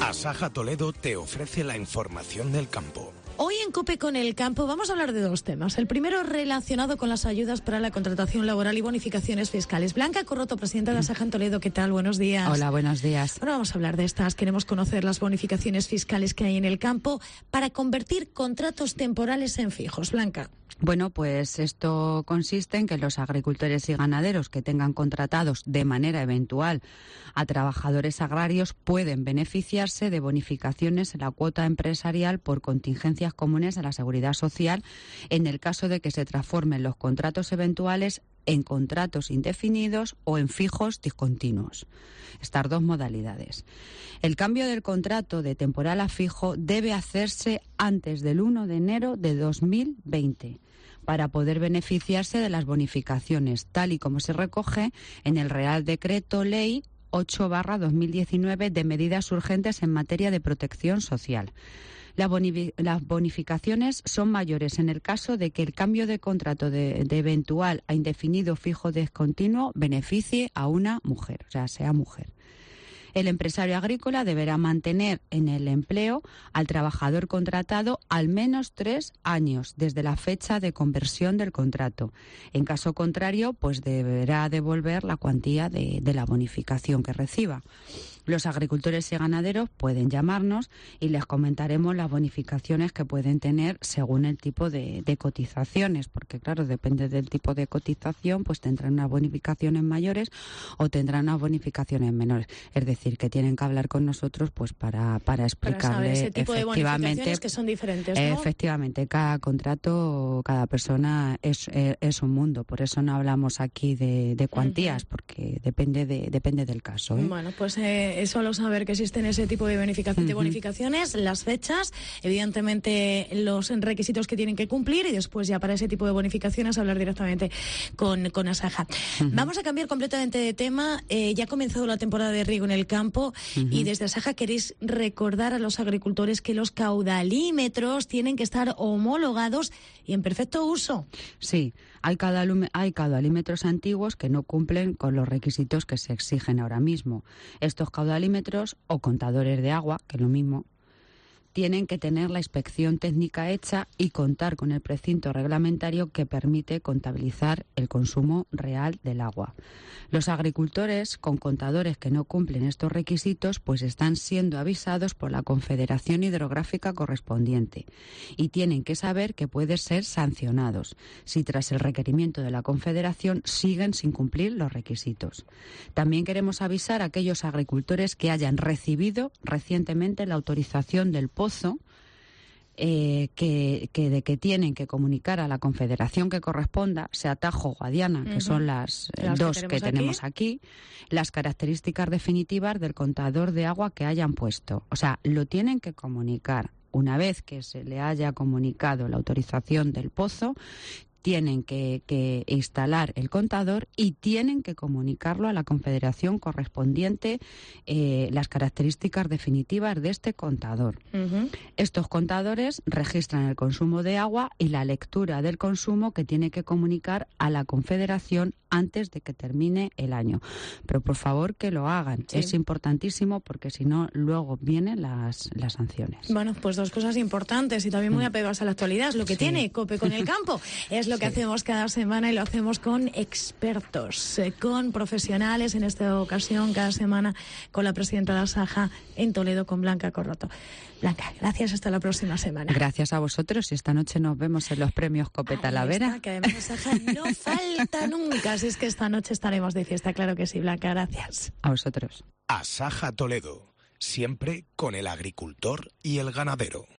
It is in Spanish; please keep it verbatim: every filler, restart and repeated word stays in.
Asaja Toledo te ofrece la información del campo. Hoy en COPE con el campo vamos a hablar de dos temas. El primero relacionado con las ayudas para la contratación laboral y bonificaciones fiscales. Blanca Corroto, presidenta de Asaja en Toledo, ¿qué tal? Buenos días. Hola, buenos días. Bueno, vamos a hablar de estas. Queremos conocer las bonificaciones fiscales que hay en el campo para convertir contratos temporales en fijos. Blanca. Bueno, pues esto consiste en que los agricultores y ganaderos que tengan contratados de manera eventual a trabajadores agrarios pueden beneficiarse de bonificaciones en la cuota empresarial por contingencias comunes a la Seguridad Social en el caso de que se transformen los contratos eventuales en contratos indefinidos o en fijos discontinuos. Estas dos modalidades. El cambio del contrato de temporal a fijo debe hacerse antes del uno de enero de dos mil veinte para poder beneficiarse de las bonificaciones, tal y como se recoge en el Real Decreto Ley ocho barra dos mil diecinueve de medidas urgentes en materia de protección social. Las bonificaciones son mayores en el caso de que el cambio de contrato de, de eventual a indefinido fijo discontinuo beneficie a una mujer, o sea, sea mujer. El empresario agrícola deberá mantener en el empleo al trabajador contratado al menos tres años desde la fecha de conversión del contrato. En caso contrario, pues deberá devolver la cuantía de, de la bonificación que reciba. Los agricultores y ganaderos pueden llamarnos y les comentaremos las bonificaciones que pueden tener según el tipo de, de cotizaciones, porque claro, depende del tipo de cotización, pues tendrán unas bonificaciones mayores o tendrán unas bonificaciones menores. Es decir, que tienen que hablar con nosotros pues para, para explicarle para saber ese tipo efectivamente, de bonificaciones que son diferentes, ¿no? Efectivamente, cada contrato, cada persona es, es, es un mundo, por eso no hablamos aquí de, de cuantías, uh-huh. porque depende de depende del caso, ¿eh? Bueno, pues eh, es solo saber que existen ese tipo de, bonificación, uh-huh. de bonificaciones, las fechas, evidentemente los requisitos que tienen que cumplir y después ya para ese tipo de bonificaciones hablar directamente con, con Asaja. Uh-huh. Vamos a cambiar completamente de tema. Eh, ya ha comenzado la temporada de riego en el campo uh-huh. y desde Asaja queréis recordar a los agricultores que los caudalímetros tienen que estar homologados y en perfecto uso. Sí, hay, caudalum- hay caudalímetros antiguos que no cumplen con los requisitos que se exigen ahora mismo. Estos caudalímetros o contadores de agua, que es lo mismo, tienen que tener la inspección técnica hecha y contar con el precinto reglamentario que permite contabilizar el consumo real del agua. Los agricultores con contadores que no cumplen estos requisitos pues están siendo avisados por la Confederación Hidrográfica correspondiente y tienen que saber que pueden ser sancionados si tras el requerimiento de la Confederación siguen sin cumplir los requisitos. También queremos avisar a aquellos agricultores que hayan recibido recientemente la autorización del pozo eh, que, que de que tienen que comunicar a la confederación que corresponda, sea Tajo o Guadiana, uh-huh. que son las, las dos que tenemos, que tenemos aquí. aquí, las características definitivas del contador de agua que hayan puesto. O sea, lo tienen que comunicar. Una vez que se le haya comunicado la autorización del pozo, tienen que, que instalar el contador y tienen que comunicarlo a la confederación correspondiente eh, las características definitivas de este contador. Uh-huh. Estos contadores registran el consumo de agua y la lectura del consumo que tiene que comunicar a la confederación antes de que termine el año. Pero por favor que lo hagan. Sí. Es importantísimo porque si no luego vienen las, las sanciones. Bueno, pues dos cosas importantes y también muy apegadas a la actualidad. Es lo que sí. tiene COPE con el campo. Es lo que sí. hacemos cada semana y lo hacemos con expertos, eh, con profesionales, en esta ocasión cada semana con la presidenta de Asaja en Toledo, con Blanca Corroto. Blanca, gracias, hasta la próxima semana. Gracias a vosotros y esta noche nos vemos en los premios COPE Talavera. Está, que además Asaja no falta nunca, así es que esta noche estaremos de fiesta, claro que sí, Blanca, gracias. A vosotros. Asaja Toledo, siempre con el agricultor y el ganadero.